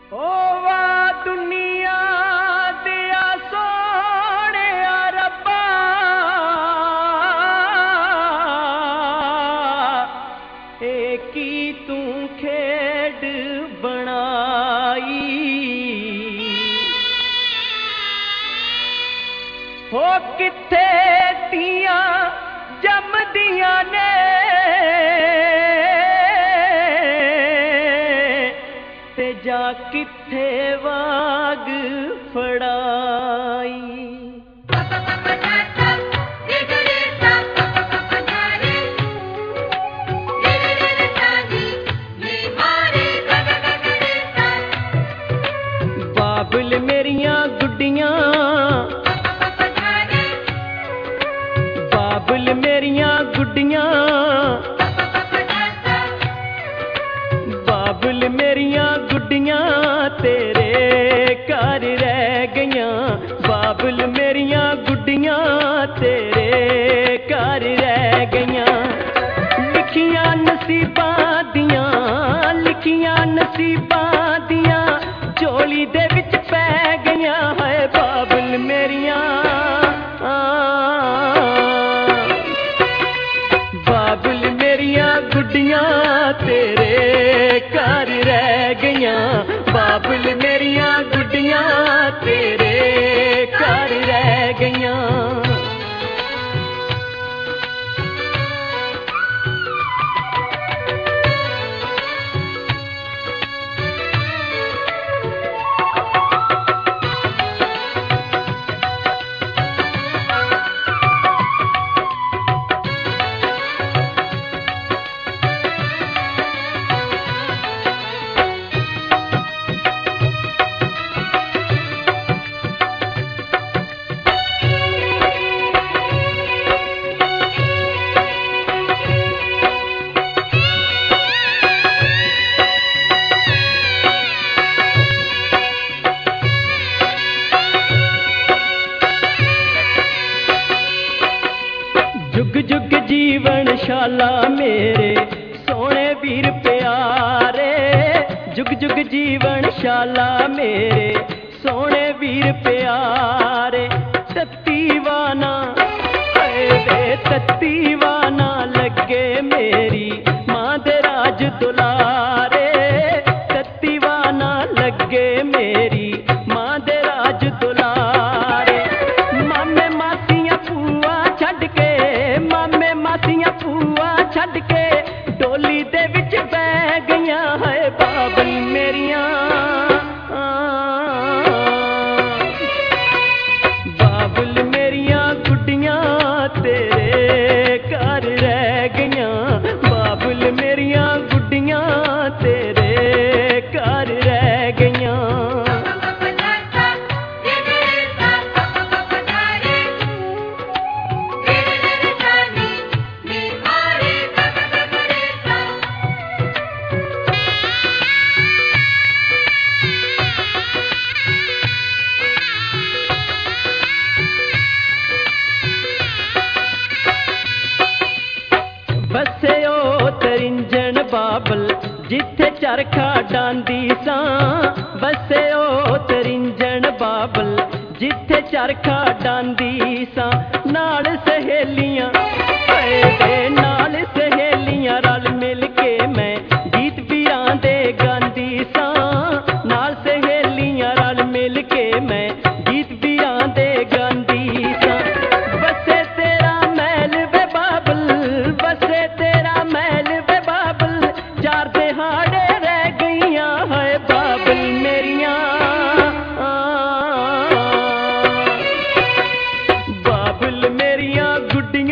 होवा दुनिया दिया सोने रब्बा, की तू खेड बनाई। हो किथे दिया जमदिया ने ते जा किथे वाग फड़ाई। बाबुल मेरियां गुड्डियां, बाबुल मेरियां गुड्डियां, बाबुल मेरियां गुड्डियां तेरे घर रह गईयां। बाबुल मेरियां गुड्डियां तेरे घर रह गईयां। लिखियां नसीबां दियां, लिखियां नसीबां दियां झोली दे विच पै गईयां। है बाबुल मेरियां, बाबुल मेरियां गुड्डियां तेरे घर रह गईयां। बाबुल मेरियां गुड्डियां तेरे घर रह गईयां। जुग जुग जीवन शाला मेरे सोने वीर प्यारे। जुग जुग जीवन शाला मेरे सोने वीर प्यारे। तत्तीवाना तत्तीवाना लगे मेरी मां दे राज दुलारे। तत्तीवाना लगे मेरी मां दे राज दुलारे। मामे मासियां फूआ छड़ के, मामे मासियां फूआ छड़ के डोली दे विच बह गईयां। है बाबुल मेरियां, बाबुल मेरियां गुड्डियां तेरे घर रह गईयां। बाबुल मेरियां गुड्डियां तेरे घर रह गईयां। बसे ओ तरिंजन बाबल जिथे चरखा डांदी सां। बसे ओ तरिंजन बाबल जिथे चरखा डांदी सां। नाल सहेलियां नाल सहेलियां रल मिल के मैं गीत वीरां दे गांदी सां। नाल सहेलियां रल मिल के मैं गीत वीरां दे गांदी सां। बसे तेरा महल वे बाबल, बसे तेरा महल वे बाबल चार दिहाड़े रह गईयां। है बाबुल मेरियां, बाबुल मेरियां गुड्डियां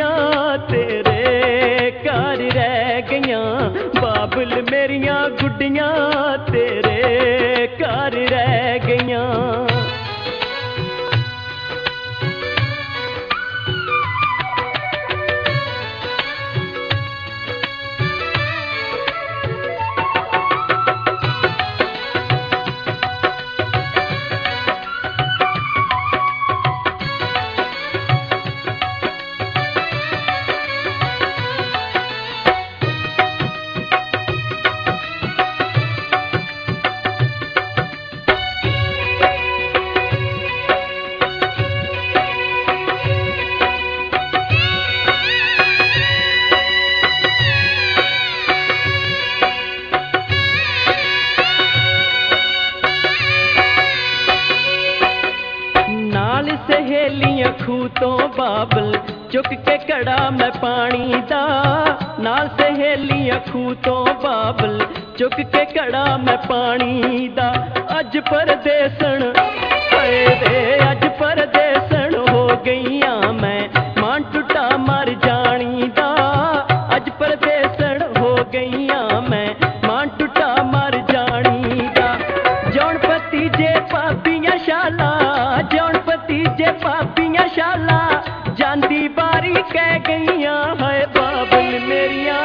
ਖੂਹ ਤੋਂ ਬਾਬਲ ਚੁੱਕ ਕੇ ਘੜਾ ਮੈਂ ਪਾਣੀ ਦਾ ਨਾਲ ਸਹੇਲੀਆਂ ਖੂਹ ਤੋਂ ਬਾਬਲ ਚੁੱਕ ਕੇ ਘੜਾ ਮੈਂ ਪਾਣੀ ਦਾ ਅੱਜ ਪਰਦੇਸਣ ਹਾਏ ਵੇ ਅੱਜ ਪਰਦੇਸਣ ਹੋ ਗਈਆਂ ਮੈਂ ਮਨ ਟੁੱਟਾ ਮਰ ਜਾਣੀ ਦਾ ਅੱਜ ਪਰਦੇਸਣ ਹੋ ਗਈਆਂ ਮੈਂ ਮਨ ਟੁੱਟਾ ਮਰ ਜਾਣੀ ਦਾ ਜੌਣ ਭਤੀਜੇ ਭਾਬੀਆਂ ਸ਼ਾਲਾ ਜੌਣ ਭਤੀਜੇ ਭਾਬੀਆਂ ਸ਼ਾਲਾ ਜਾਂਦੀ ਬਾਰੀ ਕਹਿ ਗਈਆਂ ਹਾਏ ਬਾਬਲ ਮੇਰੀਆਂ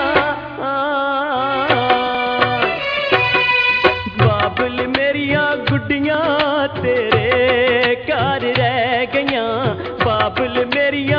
ਬਾਬਲ ਮੇਰੀਆਂ ਗੁੱਡੀਆਂ ਤੇਰੇ ਘਰ ਰਹਿ ਗਈਆਂ ਬਾਬਲ ਮੇਰੀਆਂ